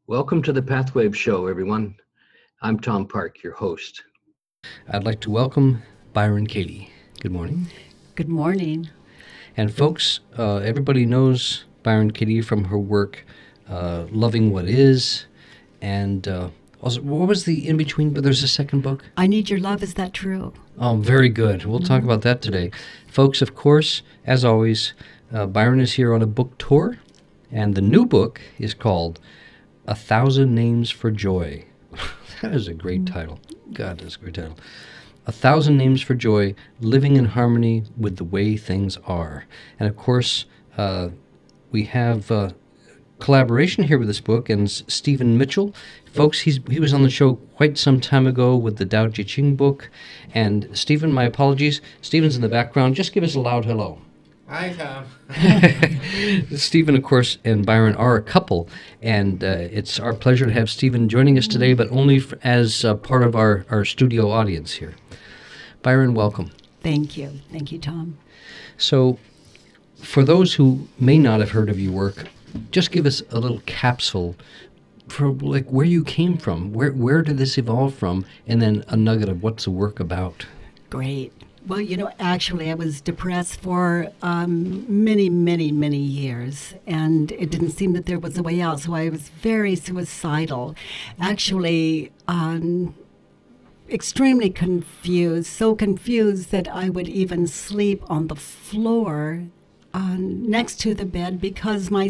Welcome to the Pathwave Show, everyone. I'm Tom Park, your host. I'd like to welcome Byron Katie. Good morning. Good morning. And folks, everybody knows Byron Katie from her work, Loving What Is, and also, what was the in-between, but there's a second book? I Need Your Love, Is That True? Oh, very good. We'll talk about that today. Folks, of course, as always, Byron is here on a book tour, and the new book is called 1,000 Names for Joy. That is a great title. God, that's a great title. 1,000 Names for Joy, Living in Harmony with the Way Things Are. And of course, we have collaboration here with this book, and Stephen Mitchell. Folks, he was on the show quite some time ago with the Tao Te Ching book. And Stephen, my apologies. Stephen's in the background. Just give us a loud hello. Hi, Tom. Stephen, of course, and Byron are a couple, and it's our pleasure to have Stephen joining us today, but only as part of our studio audience here. Byron, welcome. Thank you. Thank you, Tom. So, for those who may not have heard of your work, just give us a little capsule for like where you came from, where did this evolve from, and then a nugget of what's the work about. Great. Well, actually, I was depressed for many, many, many years, and it didn't seem that there was a way out, so I was very suicidal. Actually, extremely confused, so confused that I would even sleep on the floor next to the bed because my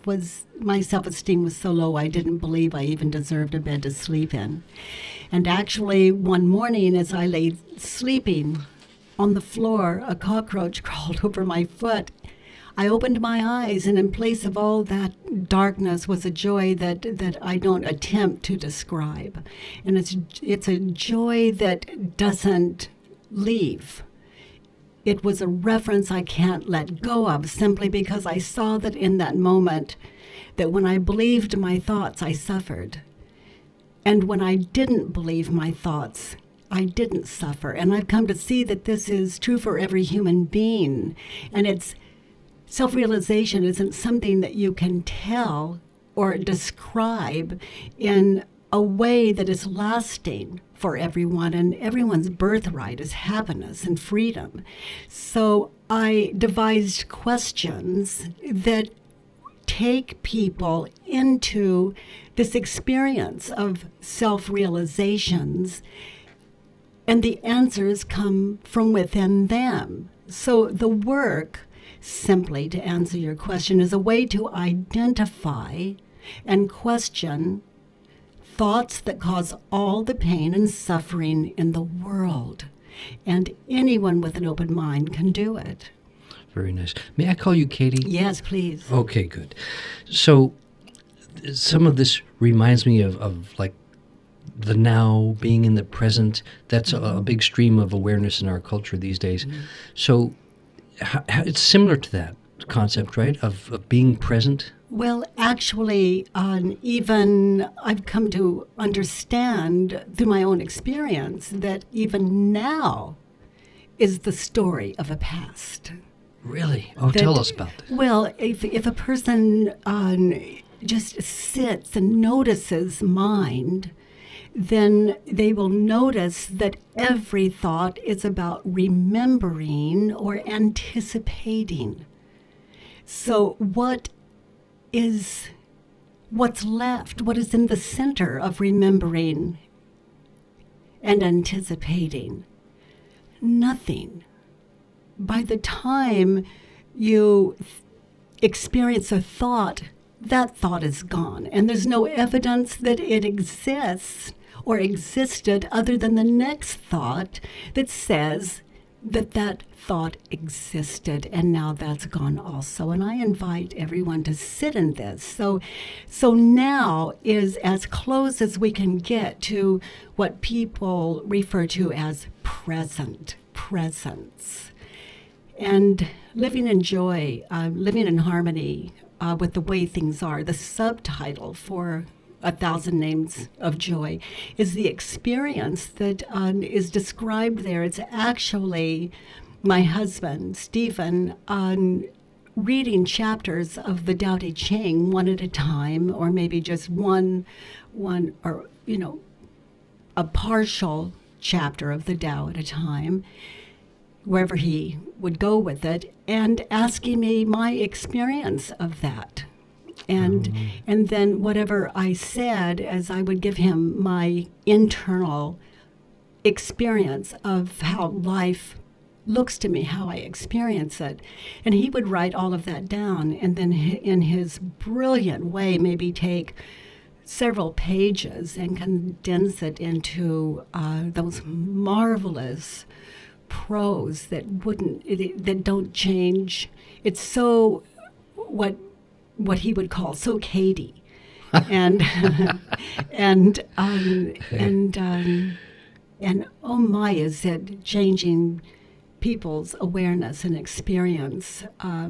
self-esteem was so low I didn't believe I even deserved a bed to sleep in. And actually, one morning as I lay sleeping on the floor, a cockroach crawled over my foot. I opened my eyes, and in place of all that darkness was a joy that I don't attempt to describe. And it's a joy that doesn't leave. It was a reference I can't let go of simply because I saw that in that moment that when I believed my thoughts, I suffered. And when I didn't believe my thoughts, I didn't suffer. And I've come to see that this is true for every human being. And it's self-realization isn't something that you can tell or describe in a way that is lasting for everyone, and everyone's birthright is happiness and freedom. So I devised questions that take people into this experience of self-realizations, and the answers come from within them. So the work, simply to answer your question, is a way to identify and question thoughts that cause all the pain and suffering in the world. And anyone with an open mind can do it. Very nice. May I call you Katie? Yes, please. Okay, good. So some of this reminds me of like the now, being in the present. That's a big stream of awareness in our culture these days. Mm-hmm. So it's similar to that concept, right, of being present? Well, actually, even I've come to understand through my own experience that even now is the story of a past. Really? Oh, tell us about this. Well, if a person just sits and notices mind, then they will notice that every thought is about remembering or anticipating. So what's left? What is in the center of remembering and anticipating? Nothing. By the time you experience a thought, that thought is gone, and there's no evidence that it exists or existed other than the next thought that says that thought existed, and now that's gone also. And I invite everyone to sit in this. So now is as close as we can get to what people refer to as presence. And living in joy, living in harmony with the way things are. The subtitle for 1,000 Names of Joy is the experience that is described there. It's actually my husband, Stephen, reading chapters of the Tao Te Ching one at a time, or maybe just one, or a partial chapter of the Tao at a time, wherever he would go with it, and asking me my experience of that. And then whatever I said, as I would give him my internal experience of how life looks to me, how I experience it. And he would write all of that down, and then in his brilliant way, maybe take several pages and condense it into those marvelous prose that don't change. It's so what he would call so Katie, and and oh my, is it changing people's awareness and experience.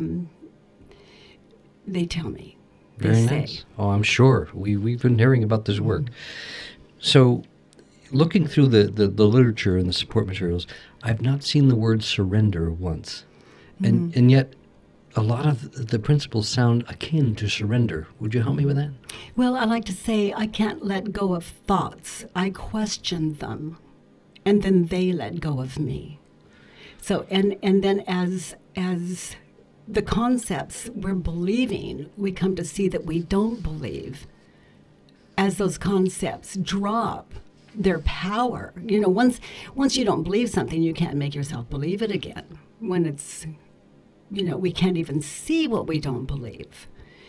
They tell me. Very nice. Oh, I'm sure. We've been hearing about this work. So, looking through the literature and the support materials, I've not seen the word surrender once. And yet, a lot of the principles sound akin to surrender. Would you help me with that? Well, I like to say I can't let go of thoughts. I question them, and then they let go of me. So, and then as the concepts we're believing, we come to see that we don't believe. As those concepts drop their power, once you don't believe something, you can't make yourself believe it again. When it's, we can't even see what we don't believe.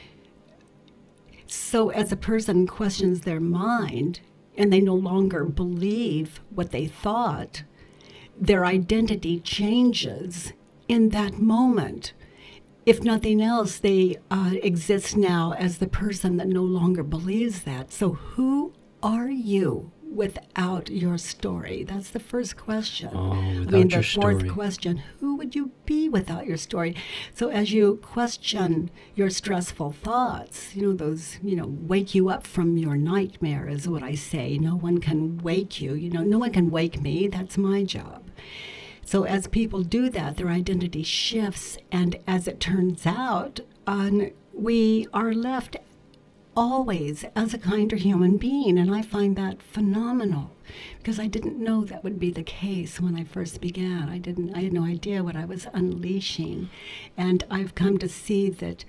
So as a person questions their mind and they no longer believe what they thought, their identity changes in that moment. If nothing else, they exist now as the person that no longer believes that. So who are you without your story? That's the first question. The fourth question, who would you be without your story? So as you question your stressful thoughts, those, wake you up from your nightmare is what I say. No one can wake you. No one can wake me. That's my job. So as people do that, their identity shifts, and as it turns out, we are left always as a kinder human being, and I find that phenomenal, because I didn't know that would be the case when I first began. I had no idea what I was unleashing, and I've come to see that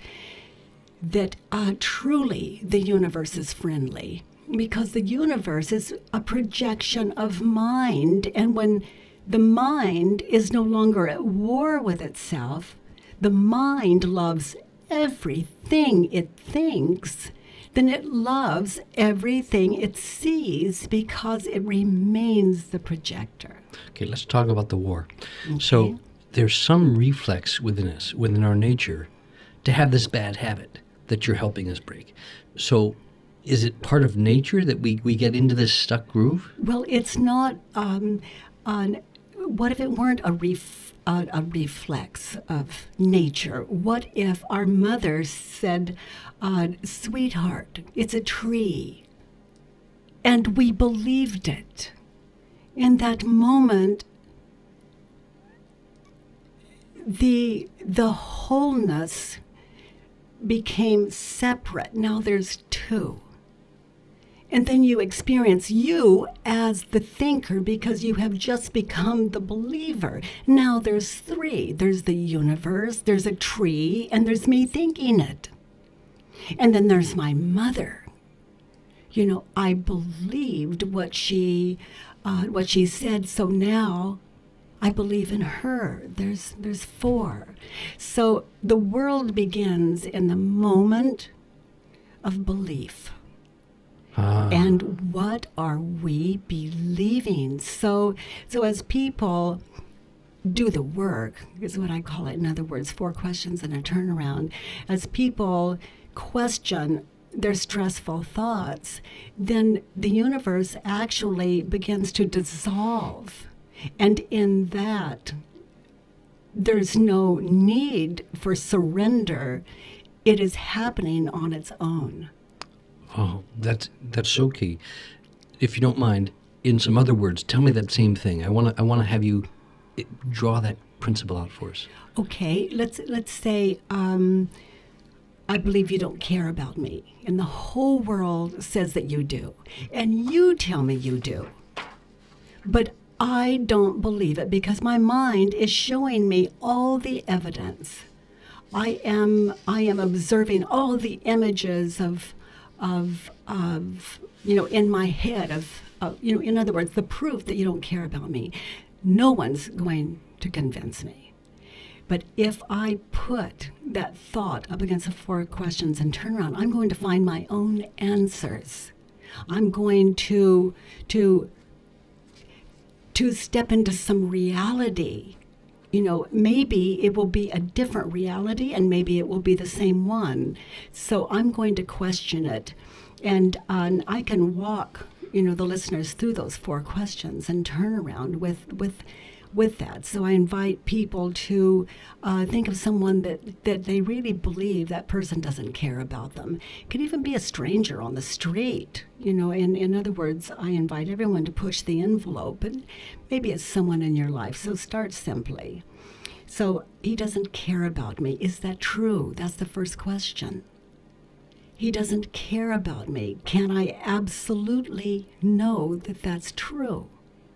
truly the universe is friendly, because the universe is a projection of mind, and when the mind is no longer at war with itself, the mind loves everything it thinks, then it loves everything it sees because it remains the projector. Okay, let's talk about the war. Okay. So there's some reflex within us, within our nature, to have this bad habit that you're helping us break. So is it part of nature that we get into this stuck groove? Well, it's not. What if it weren't a reflex of nature? What if our mother said, sweetheart, it's a tree, and we believed it? In that moment, the wholeness became separate. Now there's two. And then you experience you as the thinker because you have just become the believer. Now there's three. There's the universe, there's a tree, and there's me thinking it. And then there's my mother. I believed what she said, so now I believe in her. There's four. So the world begins in the moment of belief. And what are we believing? So as people do the work, is what I call it. In other words, 4 questions and a turnaround. As people question their stressful thoughts, then the universe actually begins to dissolve. And in that, there's no need for surrender. It is happening on its own. Oh, that's so key. If you don't mind, in some other words, tell me that same thing. I want to have you draw that principle out for us. Okay, let's say I believe you don't care about me, and the whole world says that you do, and you tell me you do, but I don't believe it because my mind is showing me all the evidence. I am observing all the images of in my head in other words, the proof that you don't care about me. No one's going to convince me. But if I put that thought up against the 4 questions and turn around, I'm going to find my own answers. I'm going to step into some reality. Maybe it will be a different reality and maybe it will be the same one. So I'm going to question it. And I can walk, the listeners through those 4 questions and turn around with that. So I invite people to think of someone that they really believe that person doesn't care about them. It could even be a stranger on the street. In other words, I invite everyone to push the envelope, and maybe it's someone in your life. So start simply. So he doesn't care about me. Is that true? That's the first question. He doesn't care about me. Can I absolutely know that that's true?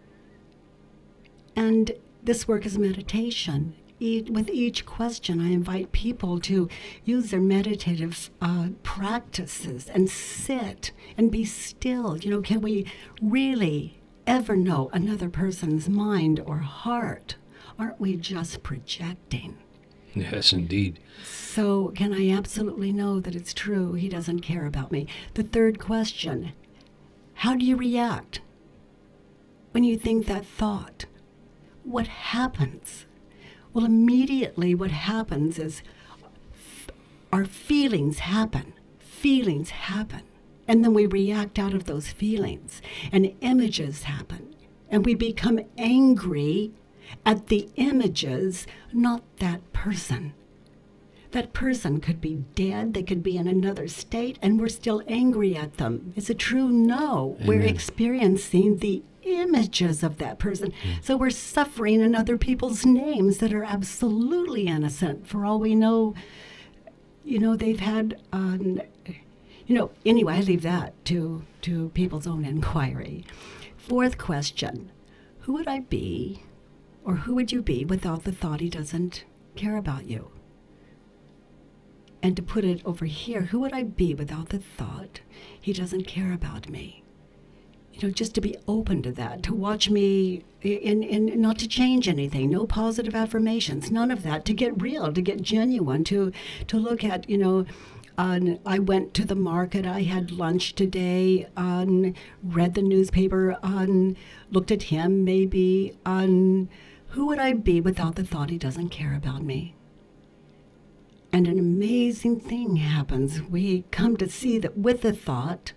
And this work is meditation. With each question, I invite people to use their meditative practices and sit and be still. Can we really ever know another person's mind or heart? Aren't we just projecting? Yes, indeed. So can I absolutely know that it's true? He doesn't care about me. The third question, how do you react when you think that thought? What happens? Well, immediately what happens is our feelings happen. Feelings happen. And then we react out of those feelings. And images happen. And we become angry at the images, not that person. That person could be dead, they could be in another state, and we're still angry at them. Is it true? No. Amen. We're experiencing the images of that person. So we're suffering in other people's names that are absolutely innocent. For all we know, they've had, anyway, I leave that to people's own inquiry. Fourth question, who would I be, or who would you be without the thought he doesn't care about you? And to put it over here, who would I be without the thought he doesn't care about me? Just to be open to that, to watch me, and not to change anything, no positive affirmations, none of that, to get real, to get genuine, to look at, I went to the market, I had lunch today, read the newspaper, looked at him maybe, who would I be without the thought he doesn't care about me? And an amazing thing happens. We come to see that with the thought,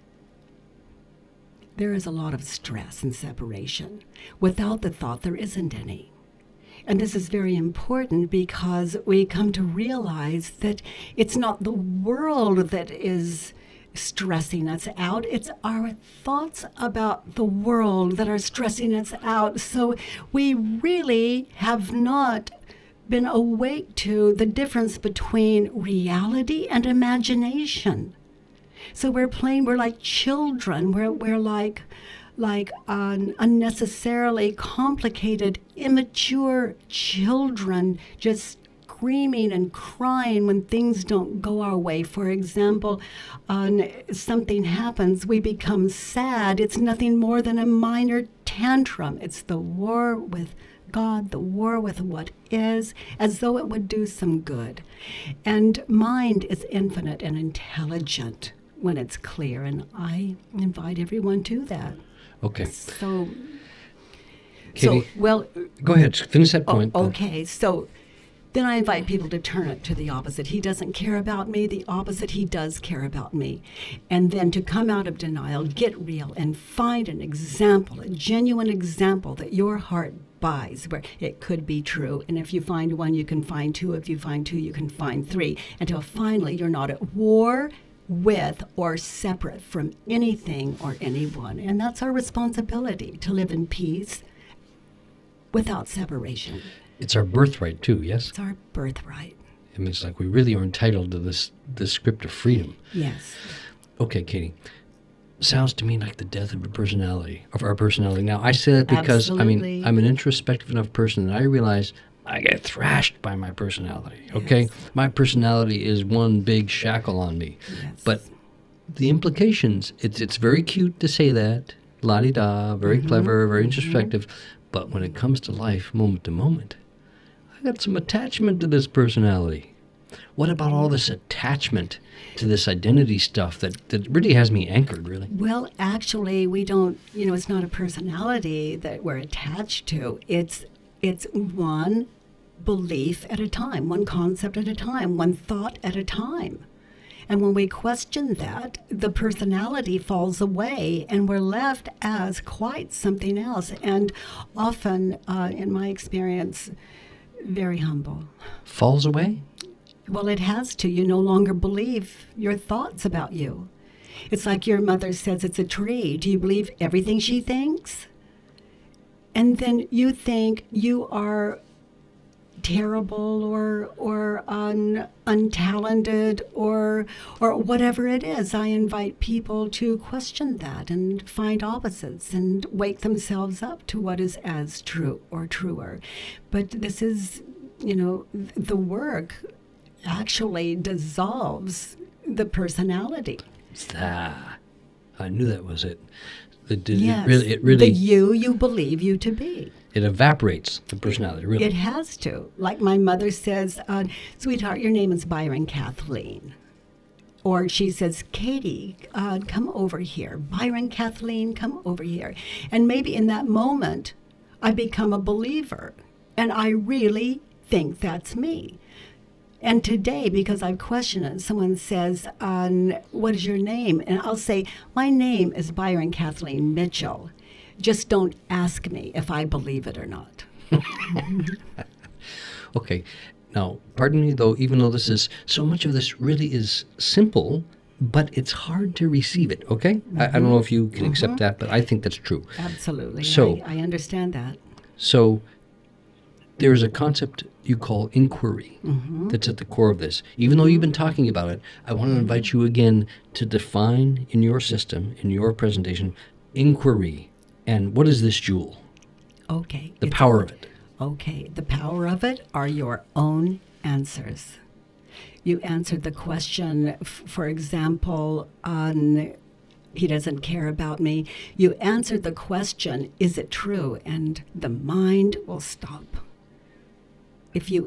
there is a lot of stress and separation. Without the thought, there isn't any. And this is very important because we come to realize that it's not the world that is stressing us out. It's our thoughts about the world that are stressing us out. So we really have not been awake to the difference between reality and imagination. So we're like children. We're like unnecessarily complicated, immature children, just screaming and crying when things don't go our way. For example, something happens, we become sad. It's nothing more than a minor tantrum. It's the war with God, the war with what is, as though it would do some good. And mind is infinite and intelligent when it's clear, and I invite everyone to that. Okay. So, Katie, well, go ahead. Finish that point. Okay, so then I invite people to turn it to the opposite. He doesn't care about me. The opposite, he does care about me. And then to come out of denial, get real, and find an example, a genuine example that your heart buys, where it could be true. And if you find one, you can find two. If you find two, you can find three. Until finally you're not at war with or separate from anything or anyone. And that's our responsibility, to live in peace without separation. It's our birthright too, yes? It's our birthright. I mean, it's like we really are entitled to this script of freedom. Yes. Okay, Katie. Sounds to me like the death of our personality. Now, I say that because, Absolutely. I'm an introspective enough person that I realize I get thrashed by my personality, okay? Yes. My personality is one big shackle on me. Yes. But the implications, it's very cute to say that, la-di-da, very clever, very introspective, but when it comes to life, moment to moment, I got some attachment to this personality. What about all this attachment to this identity stuff that really has me anchored, really? Well, actually, we don't, it's not a personality that we're attached to. It's one belief at a time, one concept at a time, one thought at a time. And when we question that, the personality falls away and we're left as quite something else. And often, in my experience, very humble. Falls away? Well, it has to. You no longer believe your thoughts about you. It's like your mother says it's a tree. Do you believe everything she thinks? And then you think you are terrible or untalented or whatever it is. I invite people to question that and find opposites and wake themselves up to what is as true or truer. But this is, the work actually dissolves the personality. I knew that was it. Yes, It really the you believe you to be. it evaporates the personality, really. It has to. Like my mother says, sweetheart, your name is Byron Kathleen. Or she says, Katie, come over here. Byron Kathleen, come over here. And maybe in that moment, I become a believer. And I really think that's me. And today, because I've questioned it, someone says, what is your name? And I'll say, my name is Byron Kathleen Mitchell. Just don't ask me if I believe it or not. Okay. Now, pardon me, though, even though so much of this really is simple, but it's hard to receive it, okay? I don't know if you can accept that, but I think that's true. Absolutely. So- I understand that. So there's a concept you call inquiry that's at the core of this. Even though you've been talking about it, I want to invite you again to define in your system, in your presentation, inquiry. And what is this jewel? Okay. The power of it. Okay. The power of it are your own answers. You answered the question, for example, on he doesn't care about me. You answered the question, is it true? And the mind will stop. If you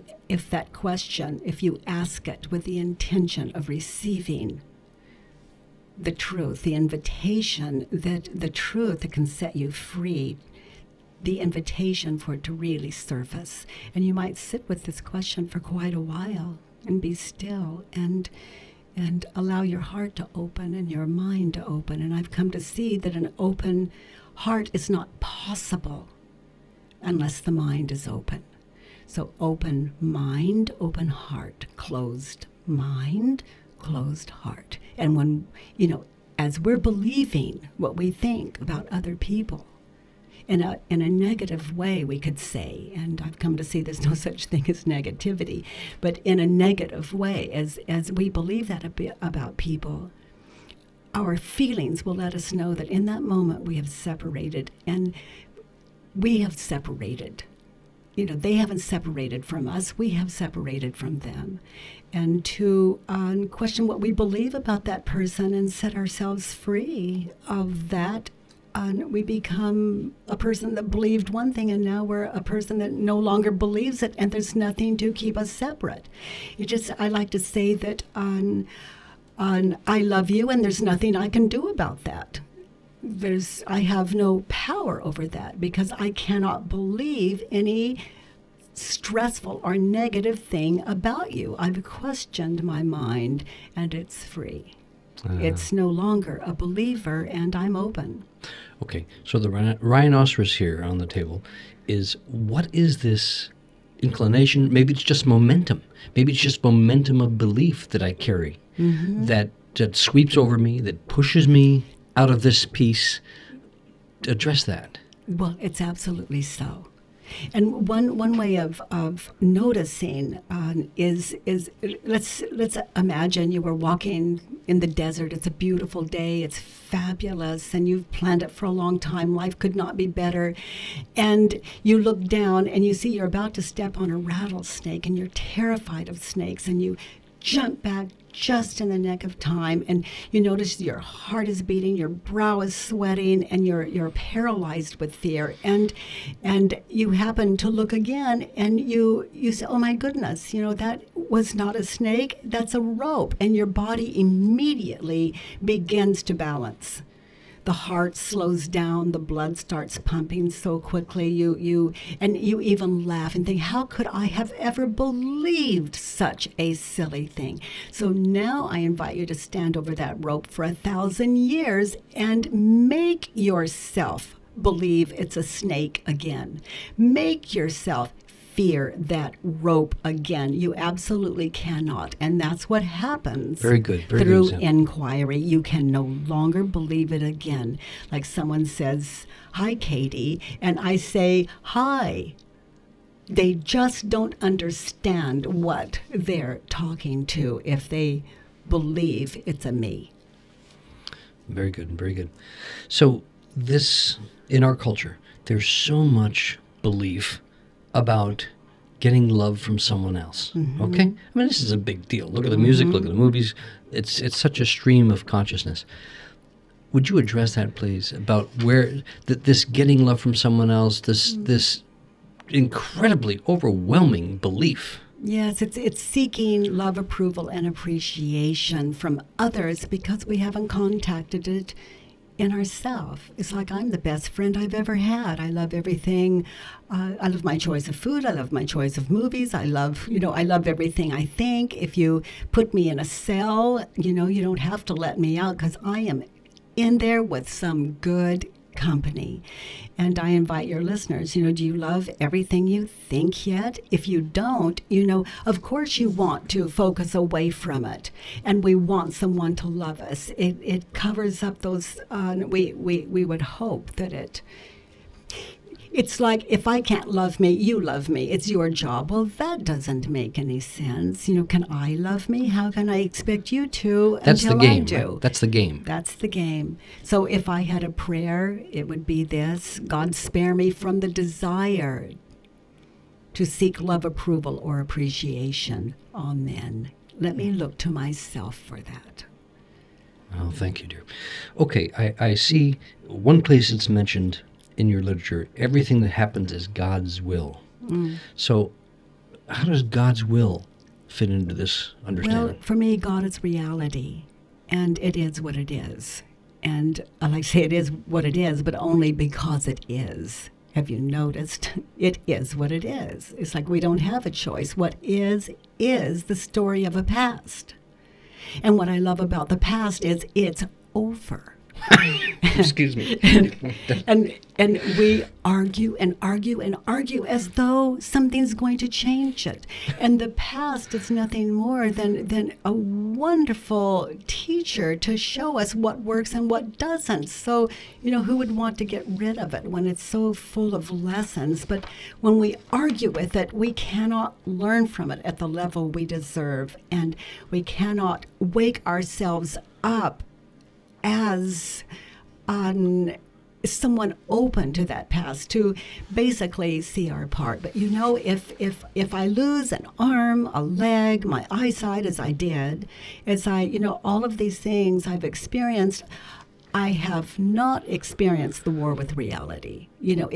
ask it with the intention of receiving the truth, the invitation that the truth that can set you free, the invitation for it to really surface. And you might sit with this question for quite a while and be still and allow your heart to open and your mind to open. And I've come to see that an open heart is not possible unless the mind is open. So open mind, open heart, closed mind, closed heart. And when, as we're believing what we think about other people, in a negative way, we could say, and I've come to see there's no such thing as negativity, but in a negative way, as we believe that about people, our feelings will let us know that in that moment we have separated, and we have separated. They haven't separated from us. We have separated from them. And to question what we believe about that person and set ourselves free of that, we become a person that believed one thing, and now we're a person that no longer believes it, and there's nothing to keep us separate. I like to say that I love you, and there's nothing I can do about that. I have no power over that because I cannot believe any stressful or negative thing about you. I've questioned my mind and it's free. It's no longer a believer and I'm open. Okay, so the rhinoceros here on the table is, what is this inclination? Maybe it's just momentum. Maybe it's just momentum of belief that I carry that sweeps over me, that pushes me out of this piece. Address that. Well, it's absolutely so. And one way of noticing is let's imagine you were walking in the desert. It's a beautiful day. It's fabulous, and you've planned it for a long time. Life could not be better. And you look down and you see you're about to step on a rattlesnake, and you're terrified of snakes, and you jump back just in the nick of time, and you notice your heart is beating, your brow is sweating, and you're paralyzed with fear. And you happen to look again, and you say, "Oh my goodness, that was not a snake, that's a rope." And your body immediately begins to balance. The heart slows down, the blood starts pumping so quickly. You even laugh and think, how could I have ever believed such a silly thing? So now I invite you to stand over that rope for 1,000 years and make yourself believe it's a snake again. Make yourself fear that rope again. You absolutely cannot. And that's what happens. Very good. Very through good example. inquiry. You can no longer believe it again. Like someone says, "Hi, Katie," and I say, "Hi." They just don't understand what they're talking to if they believe it's a me. Very good. Very good. So this, in our culture, there's so much belief about getting love from someone else. Okay? I mean, this is a big deal. Look at the music, look at the movies. It's such a stream of consciousness. Would you address that, please, about where this getting love from someone else, this incredibly overwhelming belief? Yes, it's seeking love, approval, and appreciation from others because we haven't contacted it in ourselves. It's like, I'm the best friend I've ever had. I love everything. I love my choice of food. I love my choice of movies. I love everything I think. If you put me in a cell, you don't have to let me out because I am in there with some good company. And I invite your listeners, do you love everything you think yet? If you don't, of course you want to focus away from it. And we want someone to love us. It covers up those, we would hope that it's like, if I can't love me, you love me. It's your job. Well, that doesn't make any sense. Can I love me? How can I expect you to That's the until game, I do? right? That's the game. That's the game. So if I had a prayer, it would be this: God, spare me from the desire to seek love, approval, or appreciation. Amen. Let me look to myself for that. Oh, thank you, dear. Okay, I see one place it's mentioned in your literature, everything that happens is God's will. So how does God's will fit into this understanding? Well, for me, God is reality, and it is what it is. And I like to say it is what it is, but only because it is. Have you noticed? It is what it is. It's like we don't have a choice. What is the story of a past. And what I love about the past is it's over. Excuse me. And we argue and argue and argue as though something's going to change it. And the past is nothing more than a wonderful teacher to show us what works and what doesn't. So, who would want to get rid of it when it's so full of lessons? But when we argue with it, we cannot learn from it at the level we deserve. And we cannot wake ourselves up as someone open to that past to basically see our part. But if I lose an arm, a leg, my eyesight, as I did, all of these things I've experienced, I have not experienced the war with reality.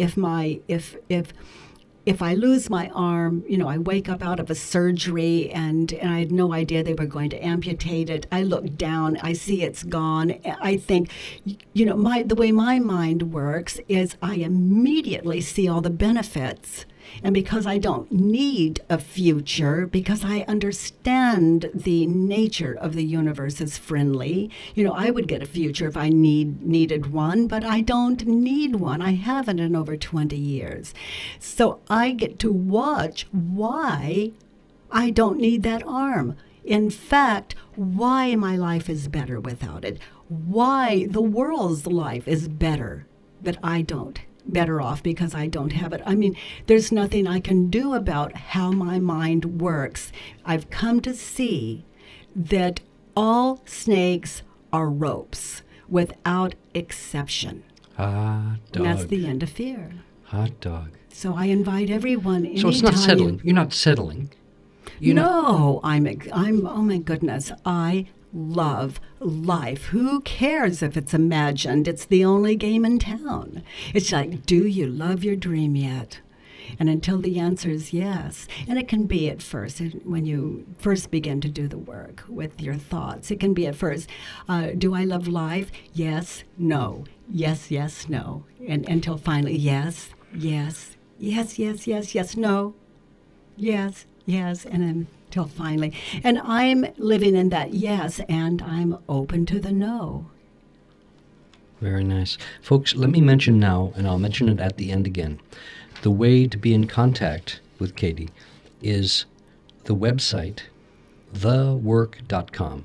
If I lose my arm, I wake up out of a surgery and I had no idea they were going to amputate it. I look down, I see it's gone. I think, the way my mind works is I immediately see all the benefits. And because I don't need a future, because I understand the nature of the universe is friendly, I would get a future if I needed one, but I don't need one. I haven't in over 20 years. So I get to watch why I don't need that arm. In fact, why my life is better without it. Why the world's life is better that I don't better off because I don't have it. I mean, there's nothing I can do about how my mind works. I've come to see that all snakes are ropes without exception. Hot dog. And that's the end of fear. Hot dog. So I invite everyone. So it's not anytime settling. You're not settling. You're not. No, I'm. Oh my goodness, I love life. Who cares if it's imagined? It's the only game in town. It's like, do you love your dream yet? And until the answer is yes, and it can be at first, when you first begin to do the work with your thoughts, it can be at first, do I love life? Yes, no, yes, yes, no. And until finally, yes, yes, yes, yes, yes, yes, no, yes, yes, and until finally. And I'm living in that yes, and I'm open to the no. Very nice. Folks, let me mention now, and I'll mention it at the end again. The way to be in contact with Katie is the website, thework.com,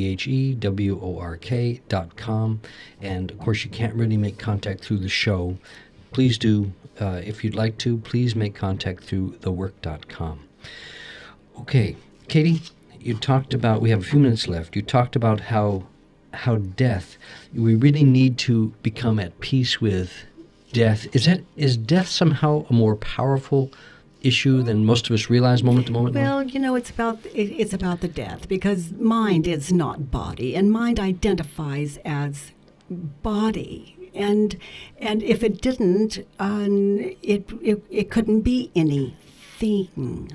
thework.com. And of course, you can't really make contact through the show. Please do, if you'd like to, please make contact through thework.com. Okay, Katie, you talked about, we have a few minutes left, you talked about how death, we really need to become at peace with death. Is death somehow a more powerful issue than most of us realize moment to moment? Well, it's about the death, because mind is not body, and mind identifies as body, and if it didn't, it couldn't be anything.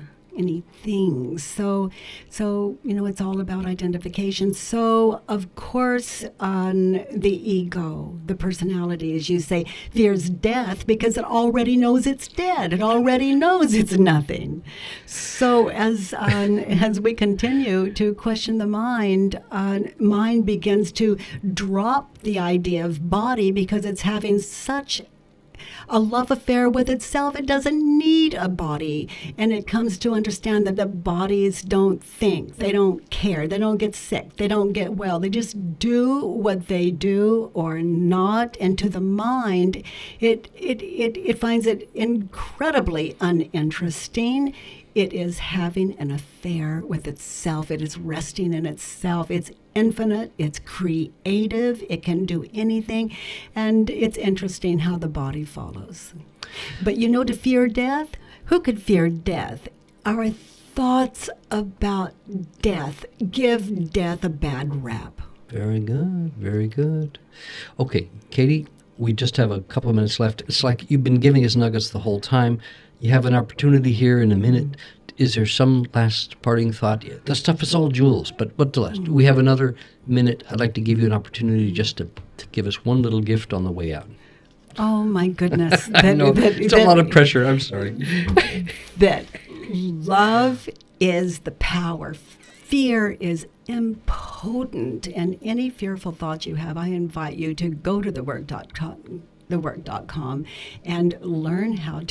So it's all about identification. So of course, the ego, the personality, as you say, fears death because it already knows it's dead. It already knows it's nothing. So as we continue to question the mind, mind begins to drop the idea of body because it's having such a love affair with itself. It doesn't need a body. And it comes to understand that the bodies don't think, they don't care, they don't get sick, they don't get well. They just do what they do or not. And to the mind, it finds it incredibly uninteresting. It is having an affair with itself. It is resting in itself. It's infinite. It's creative. It can do anything. And it's interesting how the body follows. But to fear death, who could fear death? Our thoughts about death give death a bad rap. Very good. Very good. Okay, Katie, we just have a couple of minutes left. It's like you've been giving us nuggets the whole time. You have an opportunity here in a minute. Is there some last parting thought? The stuff is all jewels, but what the last? We have another minute. I'd like to give you an opportunity just to give us one little gift on the way out. Oh, my goodness. I know. It's a lot of pressure. I'm sorry. That love is the power. Fear is impotent. And any fearful thoughts you have, I invite you to go to thework.com and learn how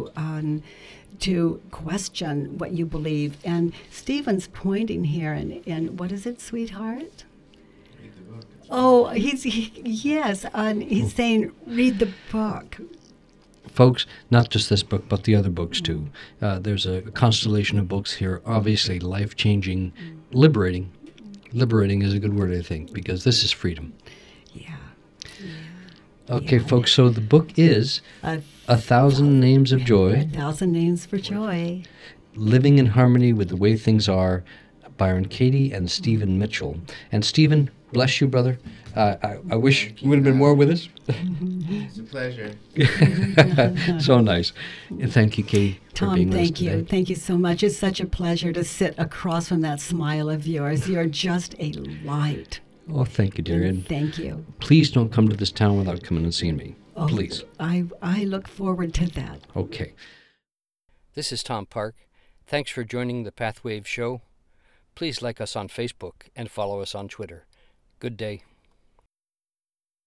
to question what you believe. And Stephen's pointing here, and what is it, sweetheart? Oh, he's saying, read the book. Folks, not just this book, but the other books too. There's a constellation of books here, obviously life-changing, liberating. Liberating is a good word, I think, because this is freedom. Yeah. Okay, folks, so the book is A Thousand Names of Joy. 1,000 Names for Joy. Living in Harmony with the Way Things Are, Byron Katie and Stephen Mitchell. And Stephen, bless you, brother. I wish you would have been more with us. It's a pleasure. So nice. And thank you, Katie, for being Tom, with us thank you. today. Thank you so much. It's such a pleasure to sit across from that smile of yours. You're just a light. Oh, thank you, dear. And Thank you. please don't come to this town without coming and seeing me. Oh, Please. I look forward to that. Okay. This is Tom Park. Thanks for joining the Pathwave Show. Please like us on Facebook and follow us on Twitter. Good day.